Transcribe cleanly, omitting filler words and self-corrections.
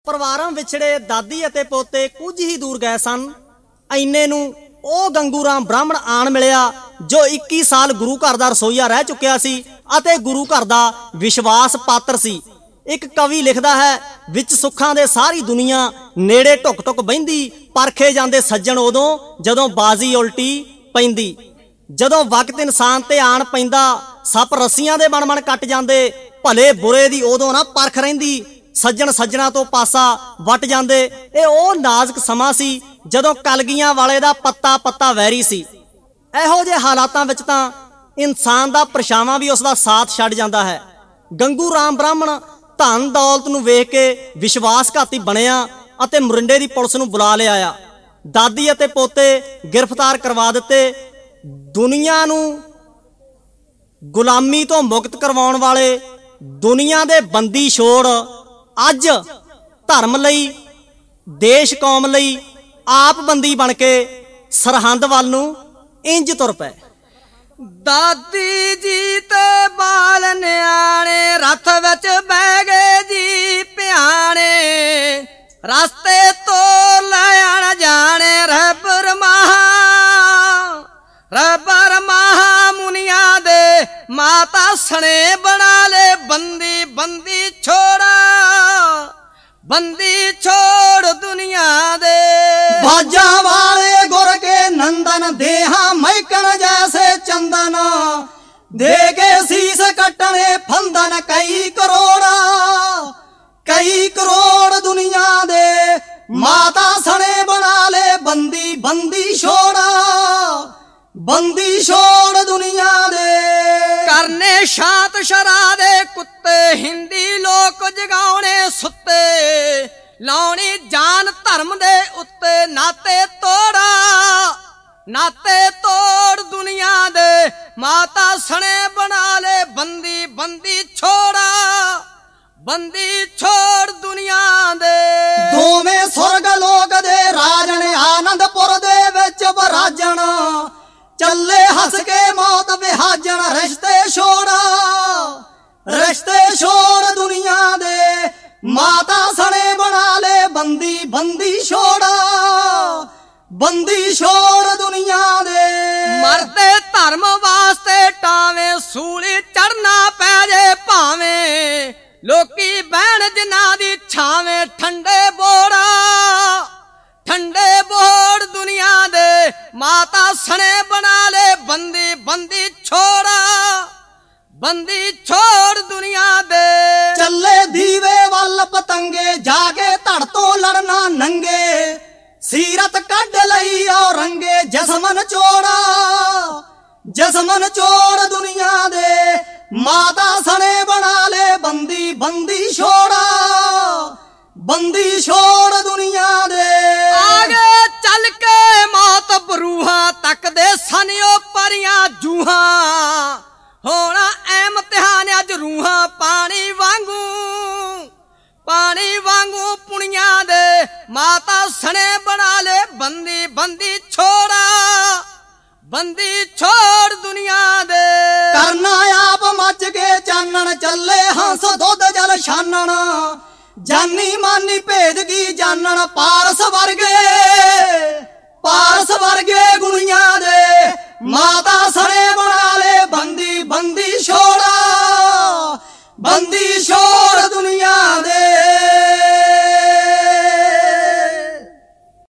ਪਰਿਵਾਰਾਂ ਵਿਛੜੇ ਦਾਦੀ ਅਤੇ ਪੋਤੇ ਕੁਝ ਹੀ ਦੂਰ ਗਏ ਸਨ। ਇੰਨੇ ਨੂੰ ਉਹ ਗੰਗੂ ਰਾਮ ਬ੍ਰਾਹਮਣ ਆਣ ਮਿਲਿਆ ਜੋ 21 ਸਾਲ ਗੁਰੂ ਘਰ ਦਾ ਰਸੋਈਆ ਰਹਿ ਚੁੱਕਿਆ ਸੀ ਅਤੇ ਗੁਰੂ ਘਰ ਦਾ ਵਿਸ਼ਵਾਸ ਪਾਤਰ ਸੀ। ਇੱਕ ਕਵੀ ਲਿਖਦਾ ਹੈ, ਵਿੱਚ ਸੁੱਖਾਂ ਦੇ ਸਾਰੀ ਦੁਨੀਆ ਨੇੜੇ ਢੁੱਕ ਢੁੱਕ ਬਹਿੰਦੀ, ਪਰਖੇ ਜਾਂਦੇ ਸੱਜਣ ਉਦੋਂ ਜਦੋਂ ਬਾਜ਼ੀ ਉਲਟੀ ਪੈਂਦੀ। ਜਦੋਂ ਵਕਤ ਇਨਸਾਨ ਤੇ ਆਣ ਪੈਂਦਾ, ਸੱਪ ਰੱਸੀਆਂ ਦੇ ਬਣ ਬਣ ਕੱਟ ਜਾਂਦੇ, ਭਲੇ ਬੁਰੇ ਦੀ ਉਦੋਂ ਨਾ ਪਰਖ ਰਹਿੰਦੀ, ਸੱਜਣ ਸੱਜਣਾ ਤੋਂ ਪਾਸਾ ਵੱਟ ਜਾਂਦੇ। ਇਹ ਉਹ ਨਾਜ਼ੁਕ ਸਮਾਂ ਸੀ ਜਦੋਂ ਕਲਗੀਆਂ ਵਾਲੇ ਦਾ ਪੱਤਾ ਪੱਤਾ ਵੈਰੀ ਸੀ। ਇਹੋ ਜਿਹੇ ਹਾਲਾਤਾਂ ਵਿੱਚ ਤਾਂ ਇਨਸਾਨ ਦਾ ਪਰਛਾਵਾਂ ਵੀ ਉਸ ਦਾ ਸਾਥ ਛੱਡ ਜਾਂਦਾ ਹੈ। ਗੰਗੂ ਰਾਮ ਬ੍ਰਾਹਮਣ ਧਨ ਦੌਲਤ ਨੂੰ ਵੇਖ ਕੇ ਵਿਸ਼ਵਾਸਘਾਤੀ ਬਣਿਆ ਅਤੇ ਮੋਰਿੰਡੇ ਦੀ ਪੁਲਿਸ ਨੂੰ ਬੁਲਾ ਲਿਆਇਆ। ਦਾਦੀ ਅਤੇ ਪੋਤੇ ਗ੍ਰਿਫਤਾਰ ਕਰਵਾ ਦਿੱਤੇ। ਦੁਨੀਆ ਨੂੰ ਗੁਲਾਮੀ ਤੋਂ ਮੁਕਤ ਕਰਵਾਉਣ ਵਾਲੇ ਦੁਨੀਆ ਦੇ ਬੰਦੀ ਛੋੜ ਅੱਜ ਧਰਮ ਲਈ, ਦੇਸ਼ ਕੌਮ ਲਈ ਆਪ ਬੰਦੀ ਬਣ ਕੇ ਸਰਹੰਦ ਵੱਲ ਨੂੰ ਇੰਜ ਤੁਰ ਪਏ। ਦਾਦੀ ਜੀ ਤੇ ਬਾਲ ਨਿਆਣੇ ਰੱਥ ਵਿੱਚ ਬਹਿ ਗਏ ਜੀ ਪਿਆਣੇ, ਰਸਤੇ ਤੋਂ ਲੈ ਆਣ ਜਾਣੇ ਰਹਿਬਰ ਮਹਾ ਮੁਨੀਆਂ ਦੇ ਮਾਤਾ ਸਣੇ ਬਣਾ ਲੈ ਬੰਦੀ ਬੰਦੀ ਛੋੜ ਦੁਨੀਆ ਦੇ। ਬਾਜਾਂ ਵਾਲੇ ਗੁਰ ਕੇ ਨੰਦਨ ਦੇਹਾਂ ਮਹਿਕਣ ਜੈਸੇ ਚੰਦਨ, ਦੇ ਕੇ ਸੀਸ ਕੱਟਣੇ ਫੰਦਨ ਕਈ ਕਰੋੜ ਦੁਨੀਆ ਦੇ। ਮਾਤਾ ਸਣੇ ਬਣਾ ਲੈ ਬੰਦੀ ਛੋੜ ਦੁਨੀਆ ਦੇ। ਕਰਨੇ ਸ਼ਾਂਤ ਸ਼ਰਾ ਦੇ ਕੁੱਤੇ, ਹਿੰਦੀ ਲੋਕ ਜਗਾਉਣੇ ਸੁੱਤੇ, ਲਾਉਣੀ ਜਾਨ ਧਰਮ ਦੇ ਉੱਤੇ ਨਾਤੇ ਤੋੜ ਦੁਨੀਆ ਦੇ। ਮਾਤਾ ਸਣੇ ਬਣਾ ਲੈ ਬੰਦੀ ਛੋੜ ਦੁਨੀਆ ਦੇ। ਦੋਵੇਂ ਸੁਰਗ ਲੋਕ ਦੇ ਰਾਜਣ ਆਨੰਦਪੁਰ ਦੇ ਵਿੱਚ ਬਰਾਜਣ, ਚੱਲੇ ਹੱਸ ਕੇ ਮੌਤ ਵਿਹਾਜਣ ਰਿਸ਼ਤੇ ਛੋੜ ਦੁਨੀਆ ਦੇ। ਮਾਤਾ ਸਣੇ ਬਣਾ ਲੈ ਬੰਦੀ ਛੋੜ ਦੁਨੀਆ ਦੇ। ਮਰਦੇ ਧਰਮ ਵਾਸਤੇ ਟਾਵੇਂ, ਸੂਲੀ ਚੜਨਾ ਪੈ ਜੇ ਭਾਵੇਂ, ਲੋਕੀ ਬਹਿਣ ਜਿਨ੍ਹਾਂ ਦੀ ਛਾਵੇਂ ਠੰਡੇ ਬੋੜ ਦੁਨੀਆ ਦੇ। ਮਾਤਾ ਸਣੇ ਬਣਾ ਲੈ ਬੰਦੀ ਛੋੜ ਦੁਨੀਆ ਦੇ। ਚੱਲੇ ਦੀਵੇ ਵੱਲ ਪਤੰਗੇ, ਜਾ ਕੇ ਧੜ ਤੋਂ ਲੜਨਾ ਨੰਗੇ, ਸੀਰਤ ਕੱਢ ਲਈ ਔਰੰਗੇ ਜਸਮਨ ਚੋੜ ਦੁਨੀਆ ਦੇ। ਮਾਤਾ ਸਣੇ ਬਣਾ ਲੈ ਬੰਦੀ ਛੋੜ ਦੁਨੀਆ ਦੇ। ਆਗੇ ਚੱਲ ਕੇ ਮੌਤ ਬਰੂਹਾਂ ਤੱਕਦੇ ਸਨਿਓ ਪਰੀਆਂ ਜੂਹਾਂ, ਹੋਣਾ ਇਮਤਿਹਾਨ ਅੱਜ ਰੂਹਾਂ ਪਾਣੀ ਵਾਂਗੂ ਪੁਣੀਆਂ ਦੇ। ਮਾਤਾ ਸਣੇ ਬਣਾ ਲੈ ਬੰਦੀ ਛੋੜ ਦੁਨੀਆ ਦੇ। ਕਰਨਾ ਆਪ ਮੱਚ ਕੇ ਚਾਨਣ, ਚੱਲੇ ਹੰਸ ਦੁੱਧ ਜਲ ਛਾਨਣ, ਜਾਨੀ ਮਾਨੀ ਭੇਦ ਕੀ ਜਾਨਣ ਪਾਰਸ ਵਰਗੇ ਗੁਣੀਆਂ ਦੇ। ਮਾਤਾ ਸਣੇ ਬਣਾ ਲੈ ਬੰਦੀ ਛੋੜ ਦੁਨੀਆ ਦੇ।